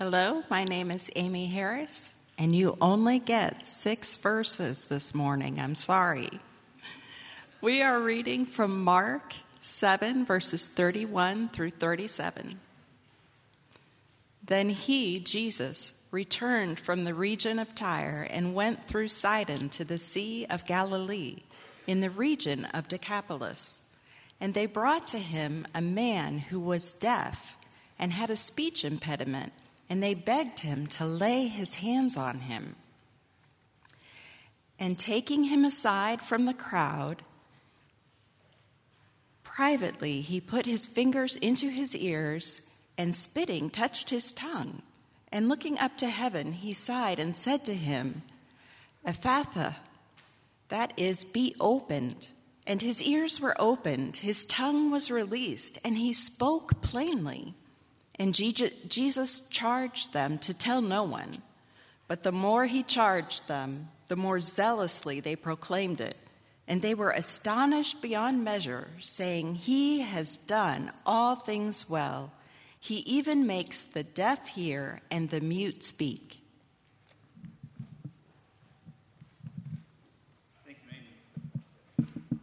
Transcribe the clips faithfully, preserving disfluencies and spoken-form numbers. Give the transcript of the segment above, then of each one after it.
Hello, my name is Amy Harris, and you only get six verses this morning. I'm sorry. We are reading from Mark seven, verses thirty-one through thirty-seven. Then he, Jesus, returned from the region of Tyre and went through Sidon to the Sea of Galilee in the region of Decapolis. And they brought to him a man who was deaf and had a speech impediment, and they begged him to lay his hands on him. And taking him aside from the crowd, privately he put his fingers into his ears, and spitting touched his tongue. And looking up to heaven, he sighed and said to him, Ephphatha, that is, be opened. And his ears were opened, his tongue was released, and he spoke plainly. And Jesus charged them to tell no one. But the more he charged them, the more zealously they proclaimed it. And they were astonished beyond measure, saying, He has done all things well. He even makes the deaf hear and the mute speak. Thank you, Amy.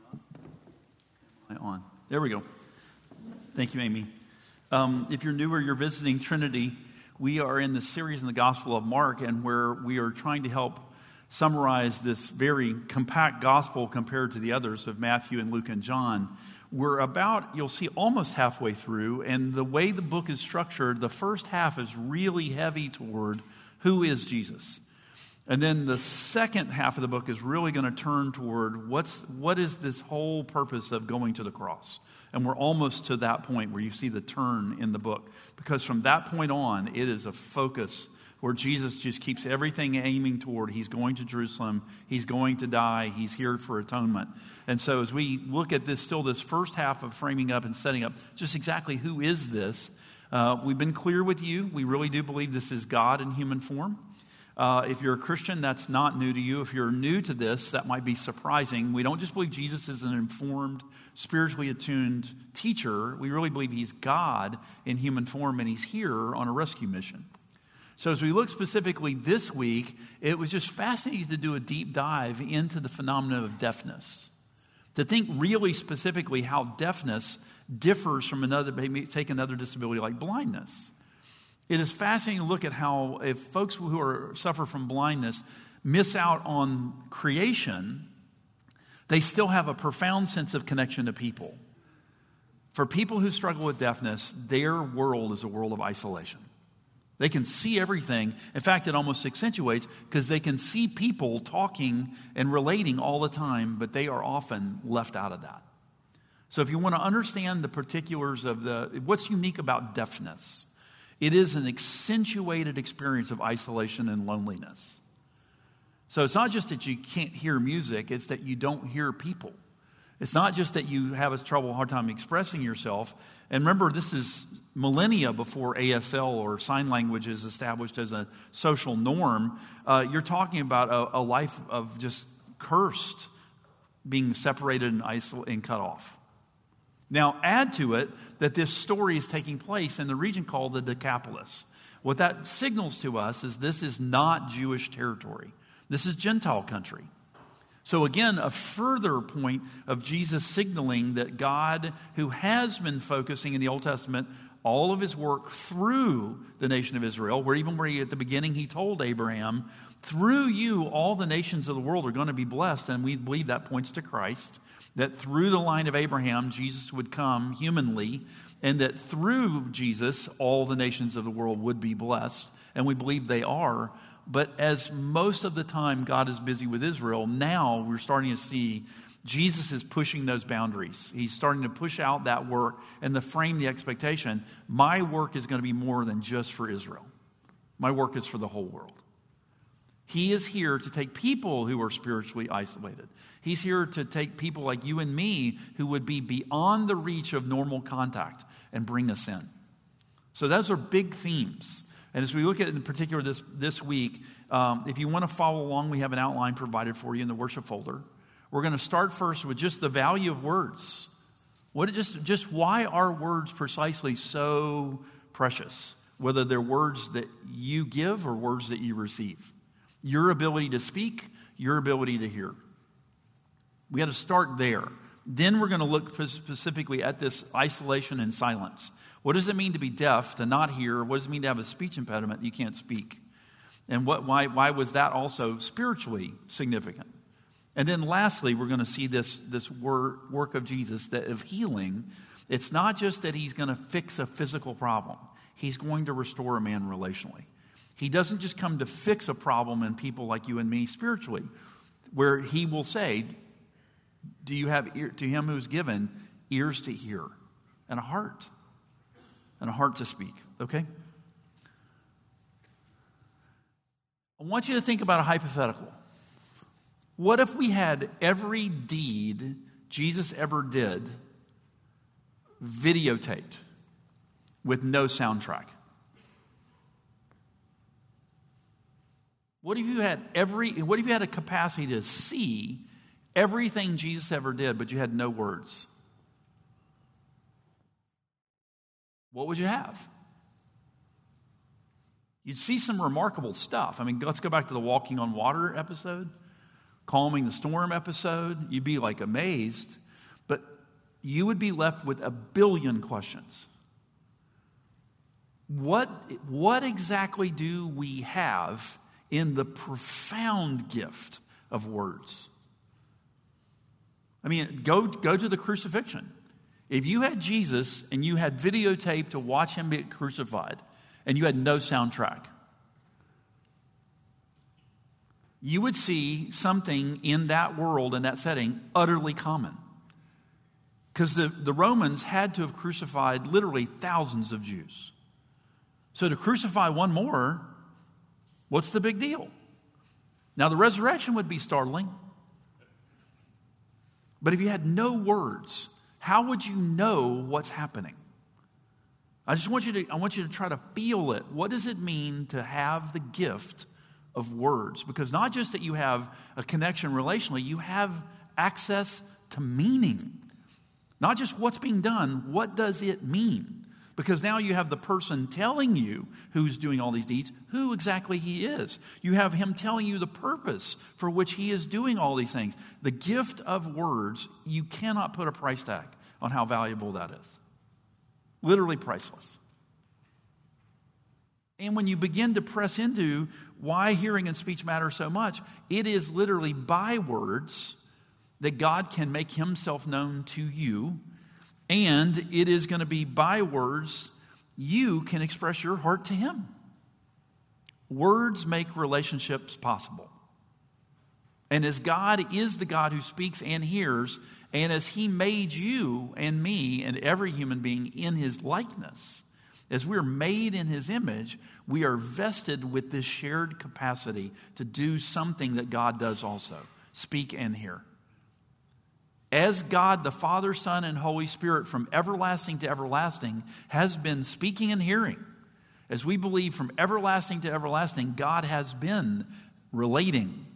Am I on? There we go. Thank you, Amy. Um, if you're new or you're visiting Trinity, we are in the series in the Gospel of Mark, and where we are trying to help summarize this very compact gospel compared to the others of Matthew and Luke and John. We're about, you'll see, almost halfway through, and the way the book is structured, the first half is really heavy toward who is Jesus. And then the second half of the book is really going to turn toward what's what is this whole purpose of going to the cross. And we're almost to that point where you see the turn in the book. Because from that point on, it is a focus where Jesus just keeps everything aiming toward he's going to Jerusalem, he's going to die, he's here for atonement. And so as we look at this, still this first half of framing up and setting up just exactly who is this, uh, we've been clear with you. We really do believe this is God in human form. Uh, if you're a Christian, that's not new to you. If you're new to this, that might be surprising. We don't just believe Jesus is an informed, spiritually attuned teacher. We really believe he's God in human form, and he's here on a rescue mission. So as we look specifically this week, it was just fascinating to do a deep dive into the phenomenon of deafness. To think really specifically how deafness differs from another, maybe take another disability like blindness. It is fascinating to look at how if folks who are suffer from blindness miss out on creation, they still have a profound sense of connection to people. For people who struggle with deafness, their world is a world of isolation. They can see everything. In fact, it almost accentuates because they can see people talking and relating all the time, but they are often left out of that. So if you want to understand the particulars of the what's unique about deafness, it is an accentuated experience of isolation and loneliness. So it's not just that you can't hear music, it's that you don't hear people. It's not just that you have a trouble, hard time expressing yourself. And remember, this is millennia before A S L or sign language is established as a social norm. Uh, you're talking about a, a life of just cursed, being separated and isolated and cut off. Now, add to it that this story is taking place in the region called the Decapolis. What that signals to us is this is not Jewish territory. This is Gentile country. So again, a further point of Jesus signaling that God, who has been focusing in the Old Testament all of his work through the nation of Israel, where even where he, at the beginning he told Abraham, through you all the nations of the world are going to be blessed, and we believe that points to Christ. That through the line of Abraham, Jesus would come humanly, and that through Jesus, all the nations of the world would be blessed. And we believe they are. But as most of the time God is busy with Israel, now we're starting to see Jesus is pushing those boundaries. He's starting to push out that work and to frame the expectation, my work is going to be more than just for Israel. My work is for the whole world. He is here to take people who are spiritually isolated. He's here to take people like you and me who would be beyond the reach of normal contact and bring us in. So those are big themes. And as we look at it in particular this, this week, um, if you want to follow along, we have an outline provided for you in the worship folder. We're going to start first with just the value of words. What just, just why are words precisely so precious? whether they're words that you give or words that you receive. Your ability to speak, your ability to hear. We got to start there. Then we're going to look specifically at this isolation and silence. What does it mean to be deaf, to not hear? What does it mean to have a speech impediment you can't speak? And what, why, why was that also spiritually significant? And then lastly, we're going to see this, this work, work of Jesus, that of healing. It's not just that he's going to fix a physical problem. He's going to restore a man relationally. He doesn't just come to fix a problem in people like you and me spiritually, where he will say, do you have ear, to him who's given ears to hear and a heart and a heart to speak, okay? I want you to think about a hypothetical. What if we had every deed Jesus ever did videotaped with no soundtrack? What if you had every what if you had a capacity to see everything Jesus ever did, but you had no words? What would you have? You'd see some remarkable stuff. I mean, let's go back to the walking on water episode, calming the storm episode. You'd be like amazed, but you would be left with a billion questions. What, what exactly do we have in the profound gift of words? I mean, go, go to the crucifixion. If you had Jesus and you had videotape to watch him get crucified and you had no soundtrack, you would see something in that world, in that setting, utterly common. Because the, the Romans had to have crucified literally thousands of Jews. So to crucify one more, what's the big deal? Now the resurrection would be startling. But if you had no words, how would you know what's happening? I just want you to, I want you to try to feel it. What does it mean to have the gift of words? Because not just that you have a connection relationally, you have access to meaning. Not just what's being done, what does it mean? Because now you have the person telling you who's doing all these deeds, who exactly he is. You have him telling you the purpose for which he is doing all these things. The gift of words, you cannot put a price tag on how valuable that is. Literally priceless. And when you begin to press into why hearing and speech matter so much, it is literally by words that God can make himself known to you. And it is going to be by words you can express your heart to him. Words make relationships possible. And as God is the God who speaks and hears, and as he made you and me and every human being in his likeness, as we're made in his image, we are vested with this shared capacity to do something that God does also, speak and hear. As God, the Father, Son, and Holy Spirit, from everlasting to everlasting, has been speaking and hearing. As we believe from everlasting to everlasting, God has been relating.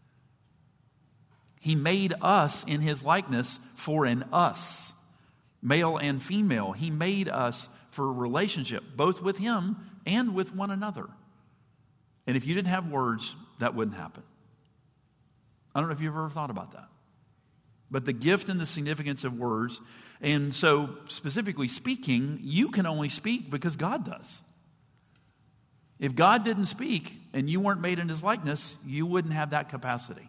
He made us in his likeness for an us, male and female. He made us for a relationship, both with him and with one another. And if you didn't have words, that wouldn't happen. I don't know if you've ever thought about that. But the gift and the significance of words, and so specifically speaking, you can only speak because God does. If God didn't speak and you weren't made in his likeness, you wouldn't have that capacity.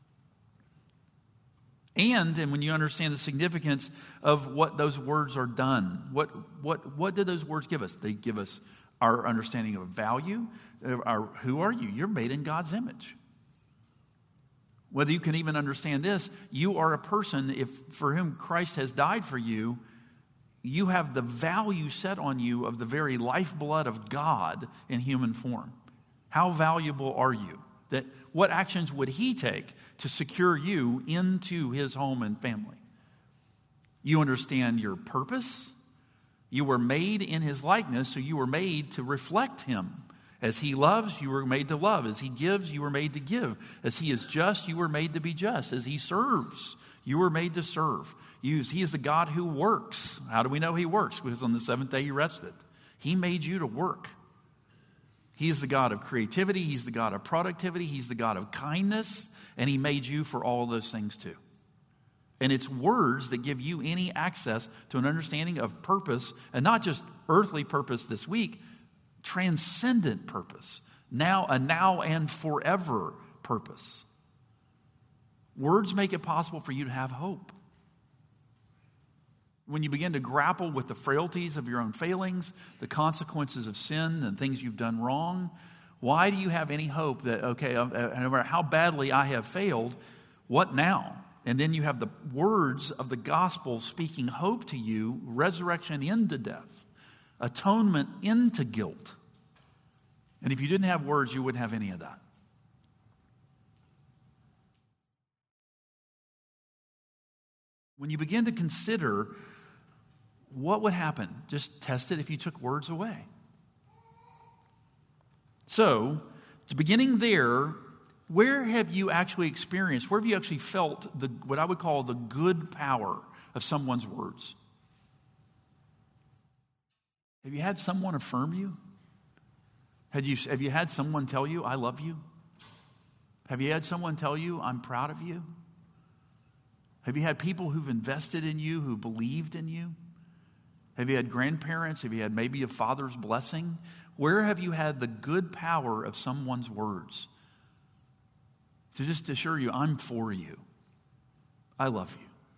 And, and when you understand the significance of what those words are done, what, what, what do those words give us? They give us our understanding of value. Our, who are you? You're made in God's image. Whether you can even understand this, you are a person if for whom Christ has died for you, you have the value set on you of the very lifeblood of God in human form. How valuable are you? That what actions would he take to secure you into his home and family? You understand your purpose. You were made in his likeness, so you were made to reflect him. As he loves, you were made to love. As he gives, you were made to give. As he is just, you were made to be just. As he serves, you were made to serve. He is the God who works. How do we know he works? Because on the seventh day he rested. He made you to work. He is the God of creativity. He's the God of productivity. He's the God of kindness. And he made you for all of those things too. And it's words that give you any access to an understanding of purpose, and not just earthly purpose this week, transcendent purpose. Now, a now and forever purpose. Words make it possible for you to have hope. When you begin to grapple with the frailties of your own failings, the consequences of sin and things you've done wrong, why do you have any hope that, okay, no matter how badly I have failed, what now? And then you have the words of the gospel speaking hope to you, resurrection into death, atonement into guilt. And if you didn't have words, you wouldn't have any of that. When you begin to consider what would happen, just test it if you took words away. So, beginning there, where have you actually experienced, where have you actually felt the what I would call the good power of someone's words? Have you had someone affirm you? Have you, have you had someone tell you, I love you? Have you had someone tell you, I'm proud of you? Have you had people who've invested in you, who believed in you? Have you had grandparents? Have you had maybe a father's blessing? Where have you had the good power of someone's words to just assure you, I'm for you. I love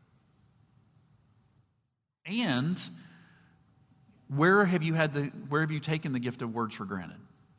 you. And where have you had the where have you taken the gift of words for granted?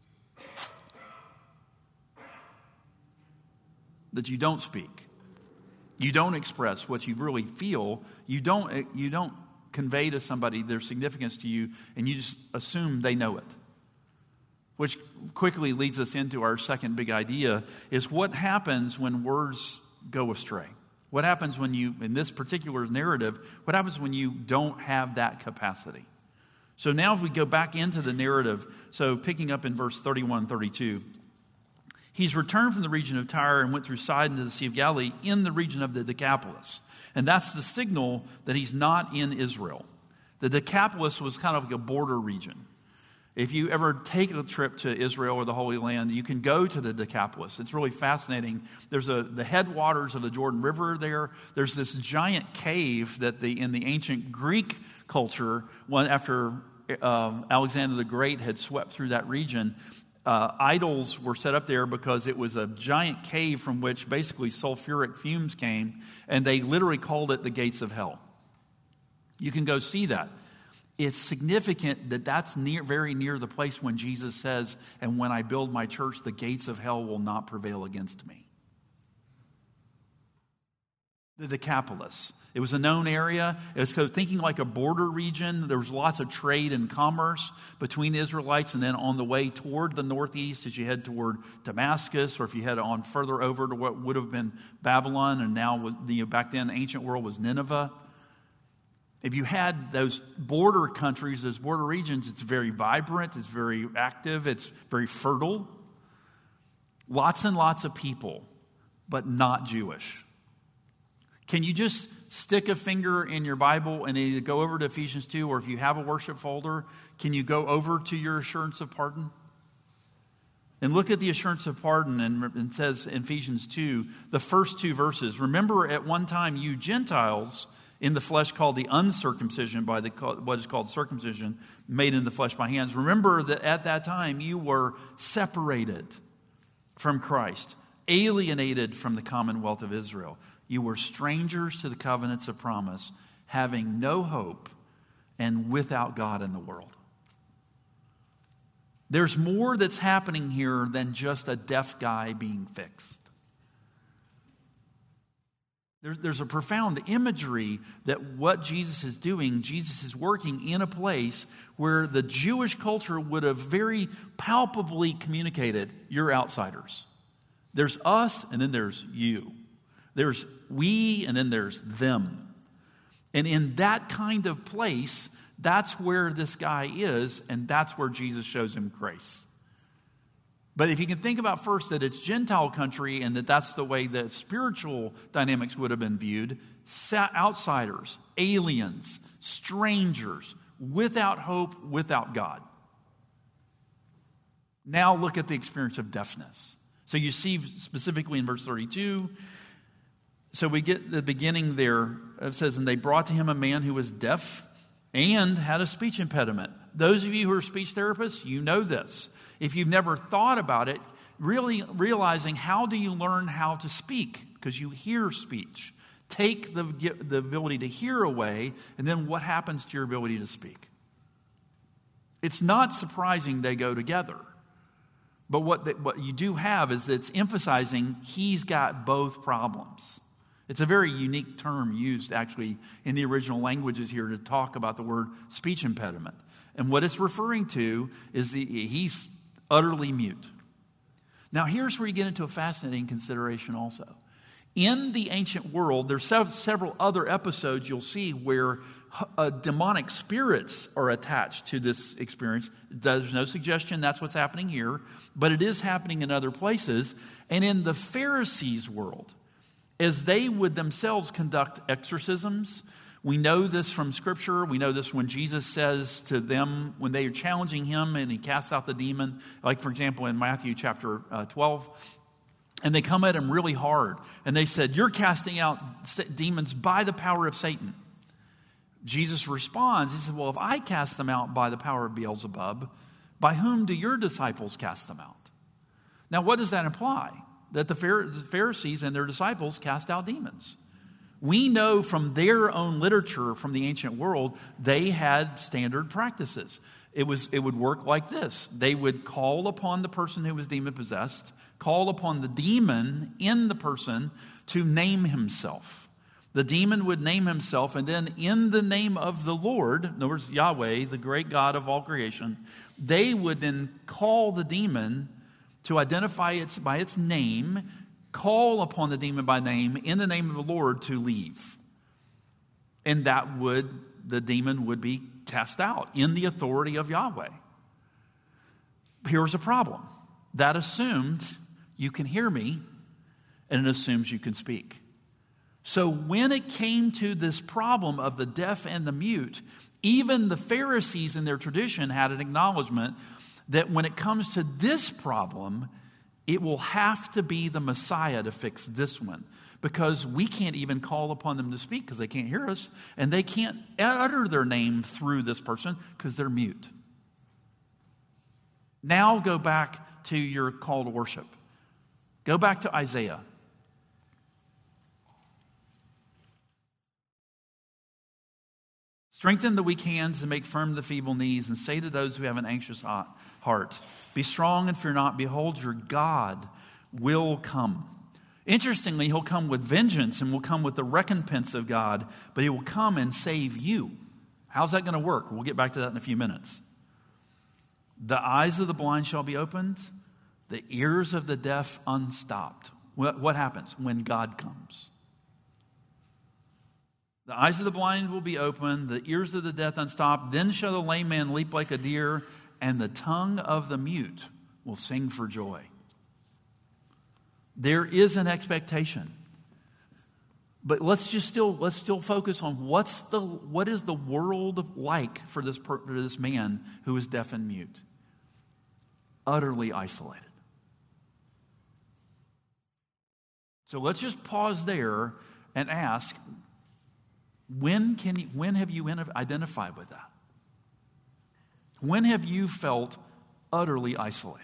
That you don't speak. You don't express what you really feel. You don't you don't convey to somebody their significance to you, and you just assume they know it. Which quickly leads us into our second big idea, is what happens when words go astray? What happens when you, in this particular narrative, what happens when you don't have that capacity? So now if we go back into the narrative, so picking up in verse thirty-one and thirty-two, he's returned from the region of Tyre and went through Sidon to the Sea of Galilee in the region of the Decapolis. And that's the signal that he's not in Israel. The Decapolis was kind of like a border region. If you ever take a trip to Israel or the Holy Land, you can go to the Decapolis. It's really fascinating. There's a, the headwaters of the Jordan River there. There's this giant cave that the in the ancient Greek culture, when, after uh, Alexander the Great had swept through that region, uh, idols were set up there because it was a giant cave from which basically sulfuric fumes came, and they literally called it the gates of hell. You can go see that. It's significant that that's near, very near the place when Jesus says, and when I build my church, the gates of hell will not prevail against me. The Decapolis. It was a known area. It was so thinking like a border region. There was lots of trade and commerce between the Israelites, and then on the way toward the northeast as you head toward Damascus, or if you head on further over to what would have been Babylon, and now was, you know, back then the ancient world was Nineveh. If you had those border countries, those border regions, it's very vibrant, it's very active, it's very fertile. Lots and lots of people, but not Jewish. Can you just stick a finger in your Bible and either go over to Ephesians two, or if you have a worship folder, can you go over to your assurance of pardon? And look at the assurance of pardon, and it says in Ephesians two, the first two verses. Remember at one time you Gentiles in the flesh called the uncircumcision by the what is called circumcision made in the flesh by hands. Remember that at that time you were separated from Christ, alienated from the commonwealth of Israel. You were strangers to the covenants of promise, having no hope and without God in the world. There's more that's happening here than just a deaf guy being fixed. There's, there's a profound imagery that what Jesus is doing, Jesus is working in a place where the Jewish culture would have very palpably communicated, you're outsiders. There's us, and then there's you. There's we, and then there's them. And in that kind of place, that's where this guy is, and that's where Jesus shows him grace. But if you can think about first that it's Gentile country and that that's the way that spiritual dynamics would have been viewed, outsiders, aliens, strangers, without hope, without God. Now look at the experience of deafness. So you see specifically in verse thirty-two, so we get the beginning there. It says, and they brought to him a man who was deaf and had a speech impediment. Those of you who are speech therapists, you know this. If you've never thought about it, really realizing how do you learn how to speak? Because you hear speech. Take the, the ability to hear away, and then what happens to your ability to speak? It's not surprising they go together. But what, the, what you do have is it's emphasizing he's got both problems. It's a very unique term used actually in the original languages here to talk about the word speech impediment. And what it's referring to is the, he's utterly mute. Now here's where you get into a fascinating consideration also. In the ancient world, there's several other episodes you'll see where uh, demonic spirits are attached to this experience. There's no suggestion that's what's happening here, but it is happening in other places. And in the Pharisees' world, as they would themselves conduct exorcisms, we know this from Scripture. We know this when Jesus says to them, when they are challenging him and he casts out the demon, like for example in Matthew chapter uh, twelve, and they come at him really hard. And they said, you're casting out demons by the power of Satan. Jesus responds, he said, well, if I cast them out by the power of Beelzebub, by whom do your disciples cast them out? Now, what does that imply? That the Pharisees and their disciples cast out demons. We know from their own literature from the ancient world, they had standard practices. It was it would work like this. They would call upon the person who was demon-possessed, call upon the demon in the person to name himself. The demon would name himself, and then in the name of the Lord, in other words, Yahweh, the great God of all creation, they would then call the demon to identify it by its name, call upon the demon by name in the name of the Lord to leave. And that would, the demon would be cast out in the authority of Yahweh. Here's a problem. That assumed you can hear me, and it assumes you can speak. So when it came to this problem of the deaf and the mute, even the Pharisees in their tradition had an acknowledgement that when it comes to this problem, it will have to be the Messiah to fix this one. Because we can't even call upon them to speak because they can't hear us. And they can't utter their name through this person because they're mute. Now go back to your call to worship. Go back to Isaiah. Strengthen the weak hands and make firm the feeble knees, and say to those who have an anxious heart, be strong and fear not. Behold, your God will come. Interestingly, he'll come with vengeance and will come with the recompense of God, but he will come and save you. How's that going to work? We'll get back to that in a few minutes. The eyes of the blind shall be opened, the ears of the deaf unstopped. What, what happens when God comes? The eyes of the blind will be opened, the ears of the deaf unstopped. Then shall the lame man leap like a deer, and the tongue of the mute will sing for joy. There is an expectation. But let's just still let's still focus on what's the what is the world like for this for this man who is deaf and mute? Utterly isolated. So let's just pause there and ask, when can you, when have you identified with that? When have you felt utterly isolated?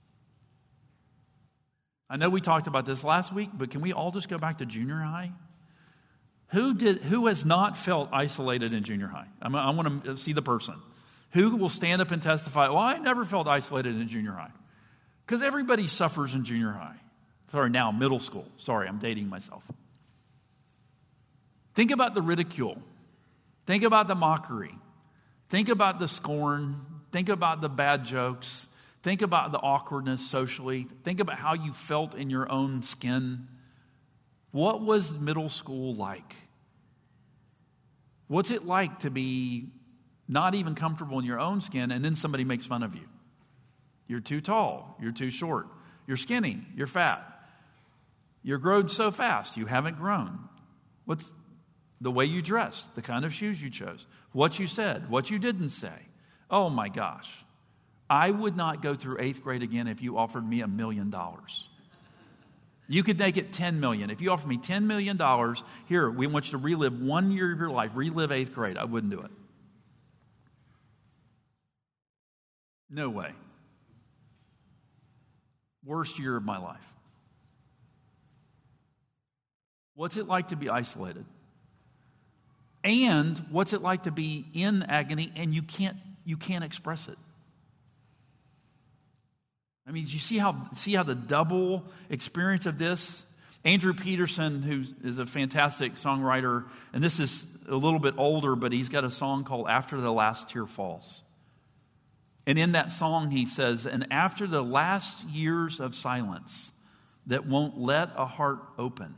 I know we talked about this last week, but can we all just go back to junior high? Who did? Who has not felt isolated in junior high? I, mean, I want to see the person. Who will stand up and testify, well, I never felt isolated in junior high. Because everybody suffers in junior high. Sorry, now middle school. Sorry, I'm dating myself. Think about the ridicule. Think about the mockery. Think about the scorn. Think about the bad jokes. Think about the awkwardness socially. Think about how you felt in your own skin. What was middle school like? What's it like to be not even comfortable in your own skin and then somebody makes fun of you? You're too tall. You're too short. You're skinny. You're fat. You're grown so fast. You haven't grown. What's the way you dressed, the kind of shoes you chose, what you said, what you didn't say. Oh my gosh. I would not go through eighth grade again if you offered me a million dollars. You could make it ten million. If you offered me ten million dollars, here, we want you to relive one year of your life, relive eighth grade. I wouldn't do it. No way. Worst year of my life. What's it like to be isolated? And what's it like to be in agony and you can't you can't express it? I mean, do you see how see how the double experience of this? Andrew Peterson, who is a fantastic songwriter, and this is a little bit older, but he's got a song called After the Last Tear Falls. And in that song he says, and after the last years of silence that won't let a heart open,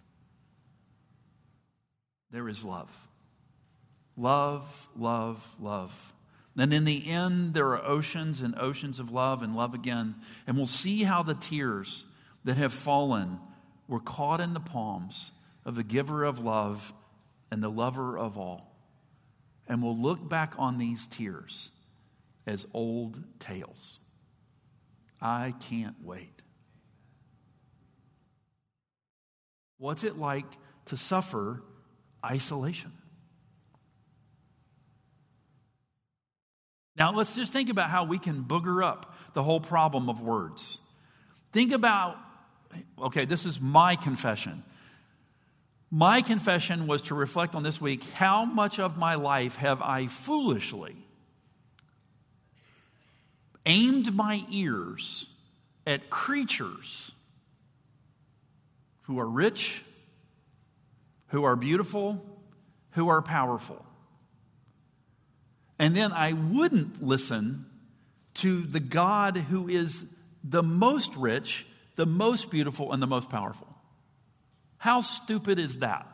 there is love. Love, love, love. And in the end, there are oceans and oceans of love and love again. And we'll see how the tears that have fallen were caught in the palms of the giver of love and the lover of all. And we'll look back on these tears as old tales. I can't wait. What's it like to suffer isolation? Now, let's just think about how we can booger up the whole problem of words. Think about, okay, this is my confession. My confession was to reflect on this week, how much of my life have I foolishly aimed my ears at creatures who are rich, who are beautiful, who are powerful. And then I wouldn't listen to the God who is the most rich, the most beautiful, and the most powerful. How stupid is that?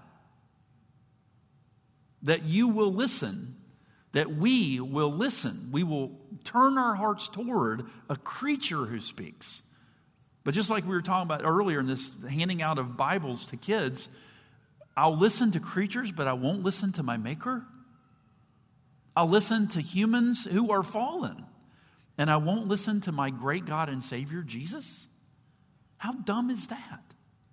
That you will listen, that we will listen. We will turn our hearts toward a creature who speaks. But just like we were talking about earlier in this handing out of Bibles to kids, I'll listen to creatures, but I won't listen to my Maker. I'll listen to humans who are fallen, and I won't listen to my great God and Savior, Jesus? How dumb is that?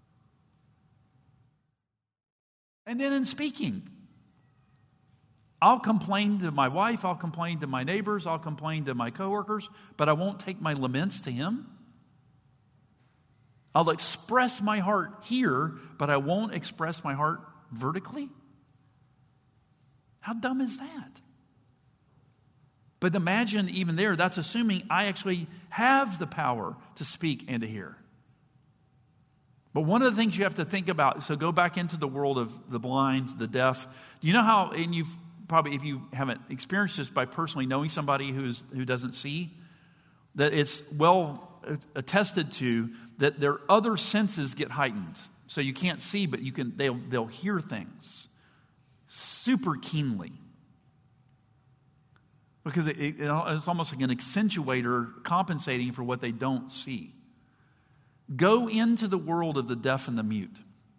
And then in speaking, I'll complain to my wife, I'll complain to my neighbors, I'll complain to my coworkers, but I won't take my laments to Him. I'll express my heart here, but I won't express my heart vertically. How dumb is that? But imagine even there, that's assuming I actually have the power to speak and to hear. But one of the things you have to think about, so go back into the world of the blind, the deaf. Do you know how, and you've probably, if you haven't experienced this by personally knowing somebody who's, who doesn't see, that it's well attested to that their other senses get heightened. So you can't see, but you can, they'll, they'll hear things super keenly. Because it, it, it's almost like an accentuator compensating for what they don't see. Go into the world of the deaf and the mute.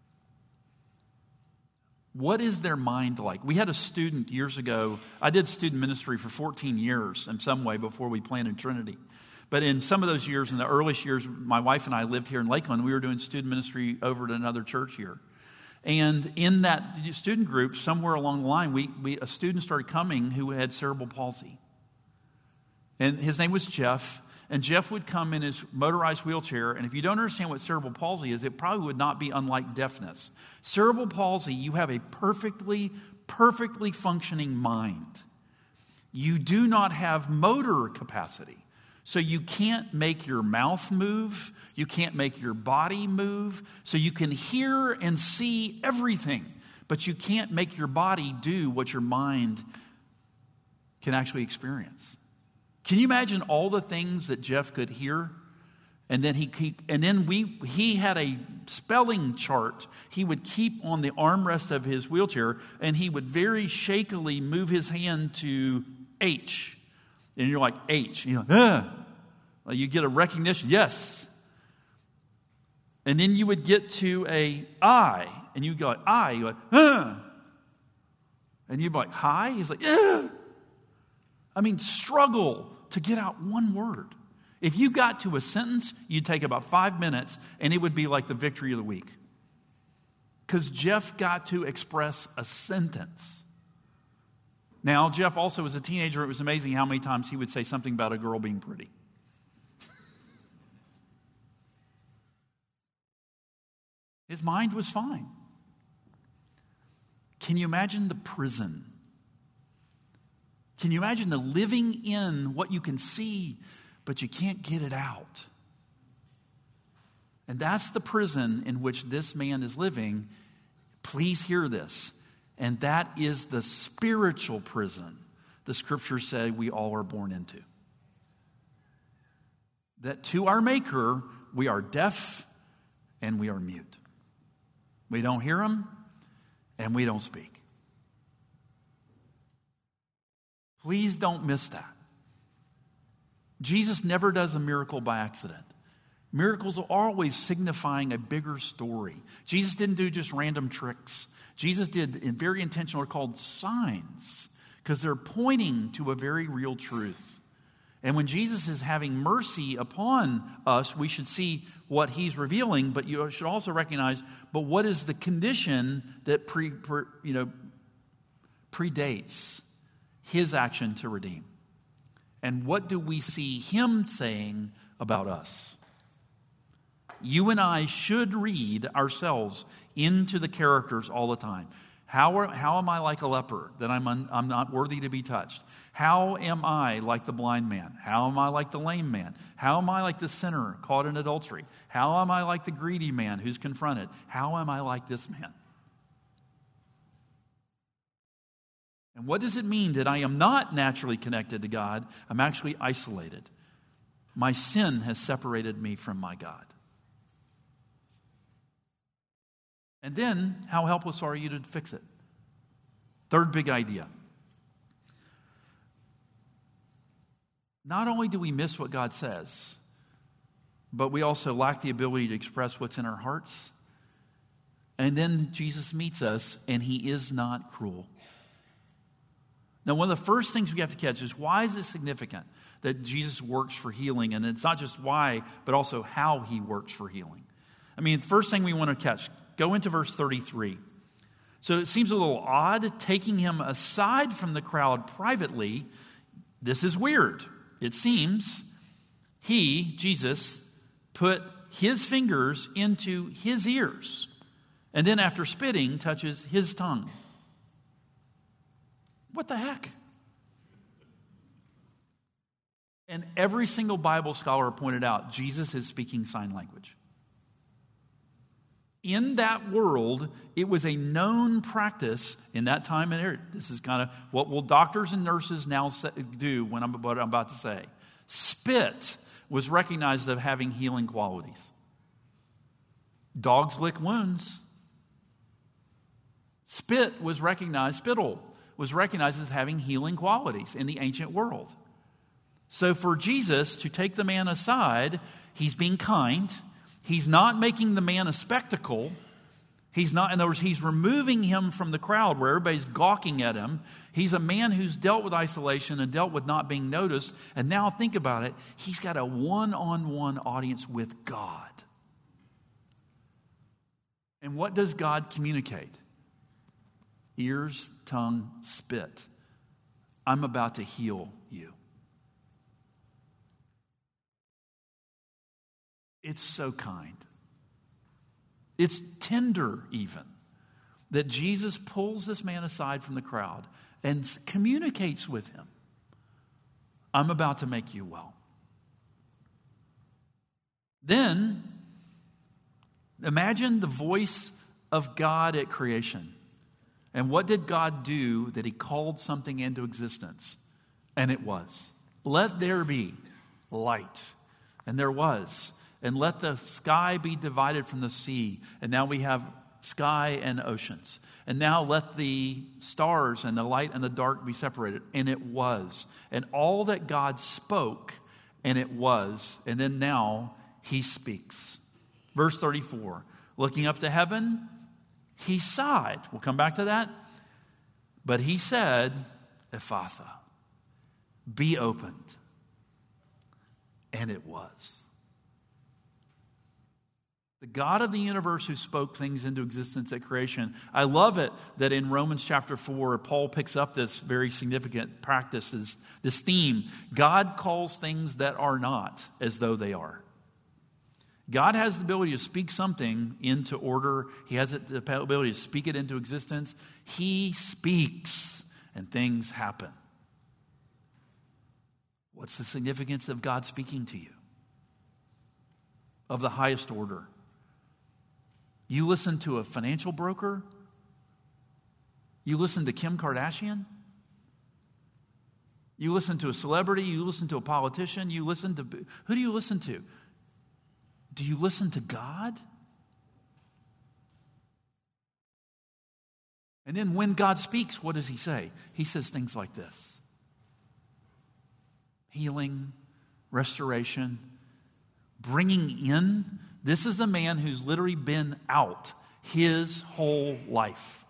What is their mind like? We had a student years ago. I did student ministry for fourteen years in some way before we planted Trinity. But in some of those years, in the earliest years, my wife and I lived here in Lakeland. We were doing student ministry over at another church here. And in that student group, somewhere along the line, we, we a student started coming who had cerebral palsy. And his name was Jeff. And Jeff would come in his motorized wheelchair. And if you don't understand what cerebral palsy is, it probably would not be unlike deafness. Cerebral palsy, you have a perfectly, perfectly functioning mind. You do not have motor capacity. So you can't make your mouth move. You can't make your body move. So you can hear and see everything, but you can't make your body do what your mind can actually experience. Can you imagine all the things that Jeff could hear? And then he, he and then we he had a spelling chart he would keep on the armrest of his wheelchair, and he would very shakily move his hand to H. And you're like, H. You're like, ah. Well, you get a recognition, yes. And then you would get to a I, and you go, I. You're like, ah. And you'd be like, hi? He's like, yeah. I mean, struggle to to get out one word. If you got to a sentence, you'd take about five minutes, and it would be like the victory of the week. Because Jeff got to express a sentence. Now, Jeff also, as a teenager, it was amazing how many times he would say something about a girl being pretty. His mind was fine. Can you imagine the prison? Can you imagine the living in what you can see, but you can't get it out? And that's the prison in which this man is living. Please hear this. And that is the spiritual prison the scriptures say we all are born into. That to our Maker, we are deaf and we are mute. We don't hear him and we don't speak. Please don't miss that. Jesus never does a miracle by accident. Miracles are always signifying a bigger story. Jesus didn't do just random tricks. Jesus did very intentional, called signs, because they're pointing to a very real truth. And when Jesus is having mercy upon us, we should see what he's revealing, but you should also recognize, but what is the condition that pre, pre, you know, predates his action to redeem? And what do we see him saying about us? You and I should read ourselves into the characters all the time. How, are, how am I like a leper, that I'm, un, I'm not worthy to be touched? How am I like the blind man? How am I like the lame man? How am I like the sinner caught in adultery? How am I like the greedy man who's confronted? How am I like this man? And what does it mean that I am not naturally connected to God? I'm actually isolated. My sin has separated me from my God. And then, how helpless are you to fix it? Third big idea. Not only do we miss what God says, but we also lack the ability to express what's in our hearts. And then Jesus meets us, and he is not cruel. Now, one of the first things we have to catch is, why is it significant that Jesus works for healing? And it's not just why, but also how he works for healing. I mean, the first thing we want to catch, go into verse thirty-three. So it seems a little odd taking him aside from the crowd privately. This is weird. It seems he, Jesus, put his fingers into his ears, and then after spitting, touches his tongue. What the heck? And every single Bible scholar pointed out, Jesus is speaking sign language. In that world, it was a known practice in that time and area. This is kind of what will doctors and nurses now do when I'm what I'm about to say. Spit was recognized as having healing qualities. Dogs lick wounds. Spit was recognized, spittle was recognized as having healing qualities in the ancient world. So for Jesus to take the man aside, he's being kind. He's not making the man a spectacle. He's not, in other words, he's removing him from the crowd where everybody's gawking at him. He's a man who's dealt with isolation and dealt with not being noticed. And now think about it. He's got a one-on-one audience with God. And what does God communicate? Ears, tongue, spit. I'm about to heal you. It's so kind. It's tender even that Jesus pulls this man aside from the crowd and communicates with him. I'm about to make you well. Then, imagine the voice of God at creation. And what did God do that he called something into existence? And it was. Let there be light. And there was. And let the sky be divided from the sea. And now we have sky and oceans. And now let the stars and the light and the dark be separated. And it was. And all that God spoke, and it was. And then now he speaks. Verse thirty-four. Looking up to heaven, he sighed. We'll come back to that. But he said, Ephphatha, be opened. And it was. The God of the universe who spoke things into existence at creation. I love it that in Romans chapter four, Paul picks up this very significant practice, this theme. God calls things that are not as though they are. God has the ability to speak something into order. He has the ability to speak it into existence. He speaks and things happen. What's the significance of God speaking to you? Of the highest order. You listen to a financial broker? You listen to Kim Kardashian? You listen to a celebrity? You listen to a politician? You listen to... Who do you listen to? Do you listen to God? And then when God speaks, what does he say? He says things like this. Healing, restoration, bringing in. This is a man who's literally been out his whole life.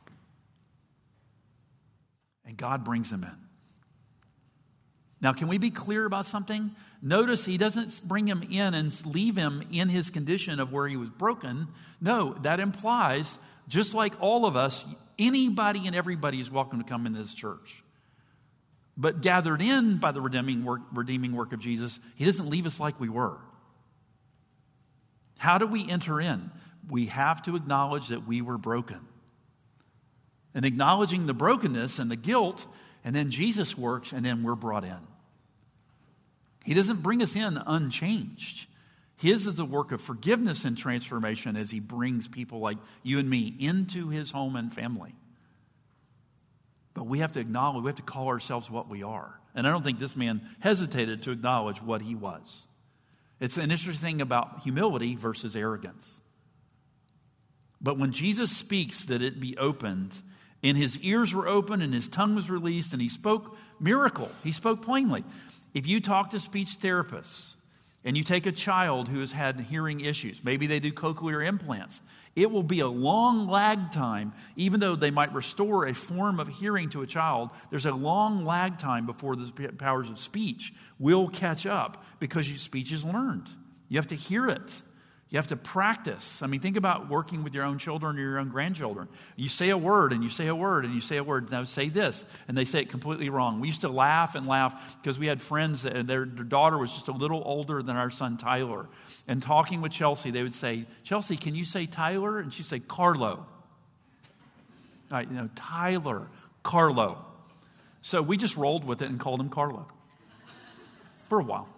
And God brings him in. Now, can we be clear about something? Notice he doesn't bring him in and leave him in his condition of where he was broken. No, that implies, just like all of us, anybody and everybody is welcome to come into this church. But gathered in by the redeeming work, redeeming work of Jesus, he doesn't leave us like we were. How do we enter in? We have to acknowledge that we were broken. And acknowledging the brokenness and the guilt, and then Jesus works, and then we're brought in. He doesn't bring us in unchanged. His is a work of forgiveness and transformation as he brings people like you and me into his home and family. But we have to acknowledge, we have to call ourselves what we are. And I don't think this man hesitated to acknowledge what he was. It's an interesting thing about humility versus arrogance. But when Jesus speaks that it be opened, and his ears were opened and his tongue was released and he spoke miracle. He spoke plainly. If you talk to speech therapists and you take a child who has had hearing issues, maybe they do cochlear implants, it will be a long lag time, even though they might restore a form of hearing to a child, there's a long lag time before the powers of speech will catch up because your speech is learned. You have to hear it. You have to practice. I mean, think about working with your own children or your own grandchildren. You say a word and you say a word and you say a word. Now say this, and they say it completely wrong. We used to laugh and laugh because we had friends that their, their daughter was just a little older than our son Tyler. And talking with Chelsea, they would say, "Chelsea, can you say Tyler?" And she'd say, "Carlo." All right, you know, Tyler, Carlo. So we just rolled with it and called him Carlo for a while.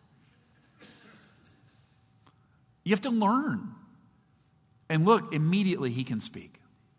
You have to learn. And look, immediately he can speak.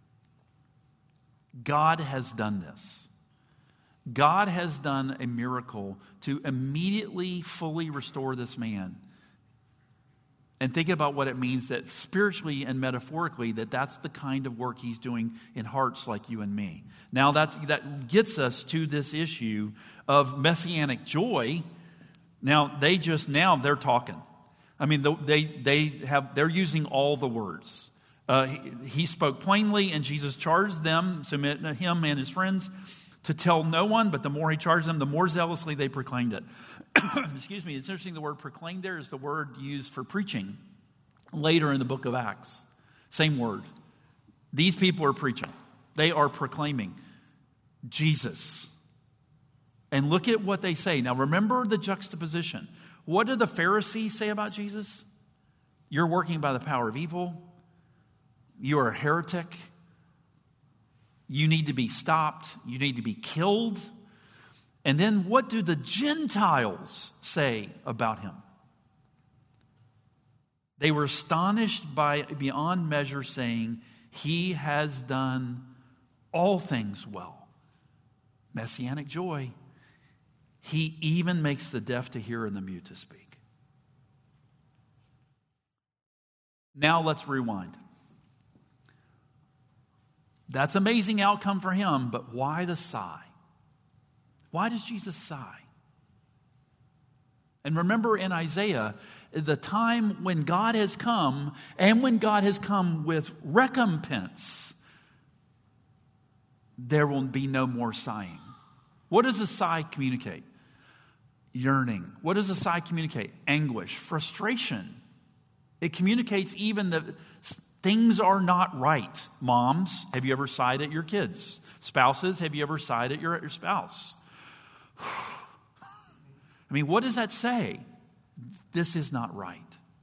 God has done this. God has done a miracle to immediately fully restore this man. And think about what it means that spiritually and metaphorically, that that's the kind of work he's doing in hearts like you and me. Now that's, that gets us to this issue of messianic joy. Now they just, now they're talking. I mean, they they have they're using all the words. Uh, he, he spoke plainly, and Jesus charged them, submit him and his friends, to tell no one. But the more he charged them, the more zealously they proclaimed it. Excuse me. It's interesting. The word "proclaimed" there is the word used for preaching later in the book of Acts. Same word. These people are preaching. They are proclaiming Jesus. And look at what they say. Now, remember the juxtaposition. What did the Pharisees say about Jesus? You're working by the power of evil. You're a heretic. You need to be stopped. You need to be killed. And then what do the Gentiles say about him? They were astonished by beyond measure, saying, "He has done all things well." Messianic joy. He even makes the deaf to hear and the mute to speak. Now let's rewind. That's an amazing outcome for him, but why the sigh? Why does Jesus sigh? And remember in Isaiah, the time when God has come, and when God has come with recompense, there will be no more sighing. What does a sigh communicate? yearning. What does a sigh communicate? Anguish, frustration. It communicates even that things are not right. Moms, have you ever sighed at your kids? Spouses, have you ever sighed at your, your spouse? I mean, what does that say? This is not right.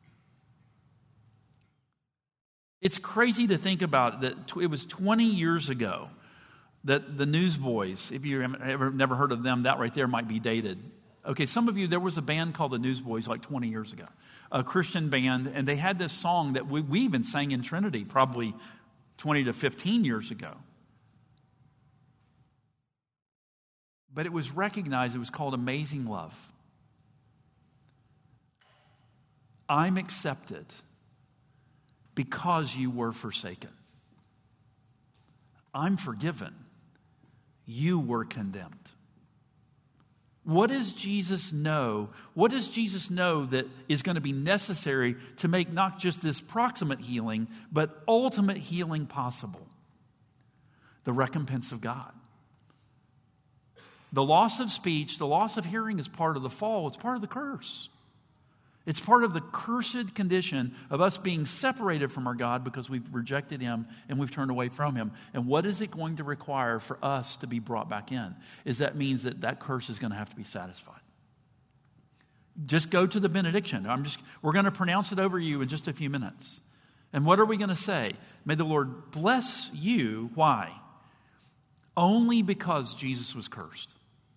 It's crazy to think about that it was twenty years ago that the Newsboys, if you ever never heard of them, that right there might be dated. Okay, some of you, there was a band called the Newsboys like twenty years ago, a Christian band, and they had this song that we, we even sang in Trinity probably twenty to fifteen years ago. But it was recognized, it was called Amazing Love. I'm accepted because you were forsaken. I'm forgiven. You were condemned. What does Jesus know? What does Jesus know that is going to be necessary to make not just this proximate healing, but ultimate healing possible? The recompense of God. The loss of speech, the loss of hearing is part of the fall. It's part of the curse. It's part of the cursed condition of us being separated from our God because we've rejected Him and we've turned away from Him. And what is it going to require for us to be brought back in? Is that means that that curse is going to have to be satisfied. Just go to the benediction. I'm just, we're going to pronounce it over you in just a few minutes. And what are we going to say? May the Lord bless you. Why? Only because Jesus was cursed.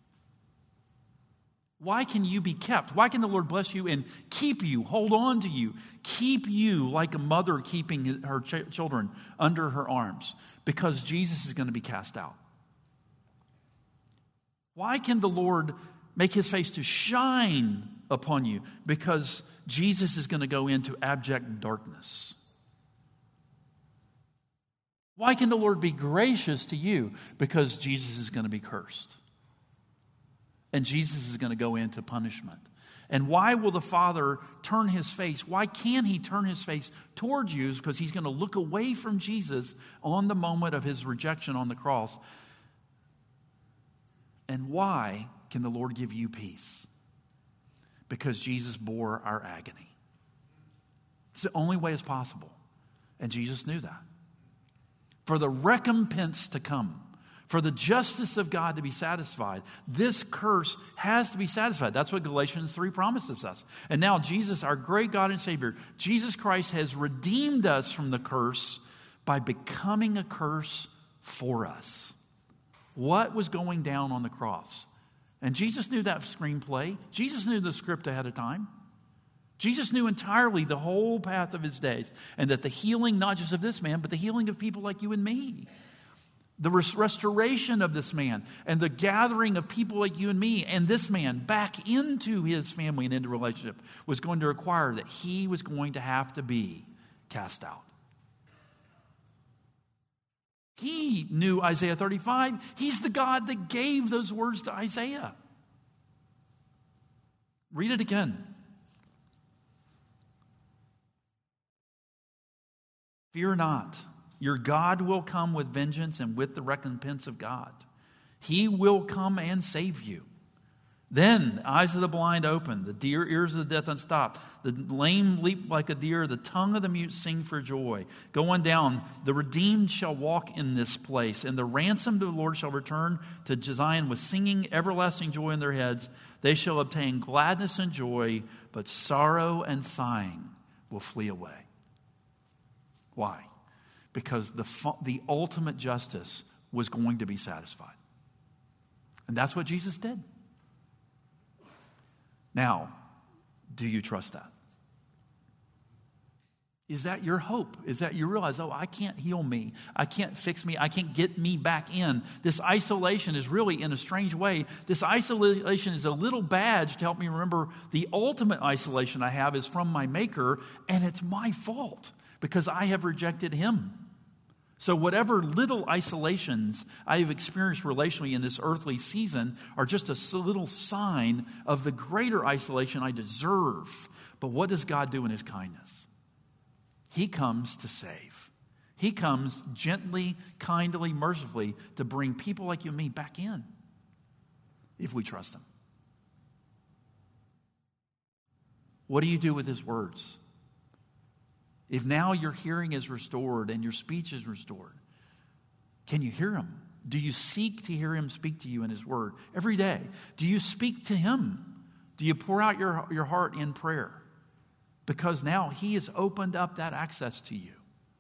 Why can you be kept? Why can the Lord bless you and keep you, hold on to you, keep you like a mother keeping her ch- children under her arms? Because Jesus is going to be cast out. Why can the Lord make His face to shine upon you? Because Jesus is going to go into abject darkness. Why can the Lord be gracious to you? Because Jesus is going to be cursed. And Jesus is going to go into punishment. And why will the Father turn His face? Why can He turn His face towards you? Because He's going to look away from Jesus on the moment of His rejection on the cross. And why can the Lord give you peace? Because Jesus bore our agony. It's the only way it's possible. And Jesus knew that. For the recompense to come, for the justice of God to be satisfied, this curse has to be satisfied. That's what Galatians three promises us. And now Jesus, our great God and Savior, Jesus Christ has redeemed us from the curse by becoming a curse for us. What was going down on the cross? And Jesus knew that screenplay. Jesus knew the script ahead of time. Jesus knew entirely the whole path of His days, and that the healing, not just of this man, but the healing of people like you and me, the res- restoration of this man, and the gathering of people like you and me and this man back into his family and into relationship was going to require that he was going to have to be cast out. He knew Isaiah thirty-five. He's the God that gave those words to Isaiah. Read it again. Fear not. Your God will come with vengeance and with the recompense of God. He will come and save you. Then the eyes of the blind open, the dear ears of the deaf unstopped, the lame leap like a deer, the tongue of the mute sing for joy. Go on down, the redeemed shall walk in this place, and the ransomed of the Lord shall return to Zion with singing, everlasting joy in their heads. They shall obtain gladness and joy, but sorrow and sighing will flee away. Why? Because the, the ultimate justice was going to be satisfied. And that's what Jesus did. Now, do you trust that? Is that your hope? Is that you realize, oh, I can't heal me. I can't fix me. I can't get me back in. This isolation is really, in a strange way, this isolation is a little badge to help me remember the ultimate isolation I have is from my Maker, and it's my fault because I have rejected Him. So whatever little isolations I have experienced relationally in this earthly season are just a little sign of the greater isolation I deserve. But what does God do in His kindness? He comes to save. He comes gently, kindly, mercifully to bring people like you and me back in if we trust Him. What do you do with his words? If now your hearing is restored and your speech is restored, can you hear him? Do you seek to hear him speak to you in his word every day? Do you speak to him? Do you pour out your, your heart in prayer? Because now he has opened up that access to you.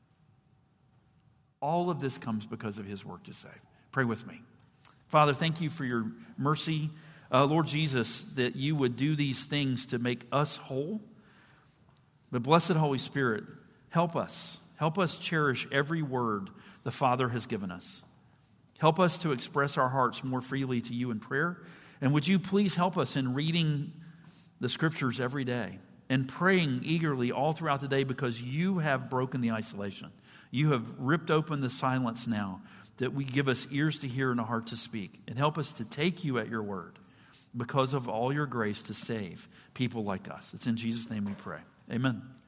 All of this comes because of his work to save. Pray with me. Father, thank you for your mercy. Uh, Lord Jesus, that you would do these things to make us whole. But blessed Holy Spirit, help us. Help us cherish every word the Father has given us. Help us to express our hearts more freely to you in prayer. And would you please help us in reading the scriptures every day and praying eagerly all throughout the day, because you have broken the isolation. You have ripped open the silence now, that we give us ears to hear and a heart to speak. And help us to take you at your word because of all your grace to save people like us. It's in Jesus' name we pray. Amen.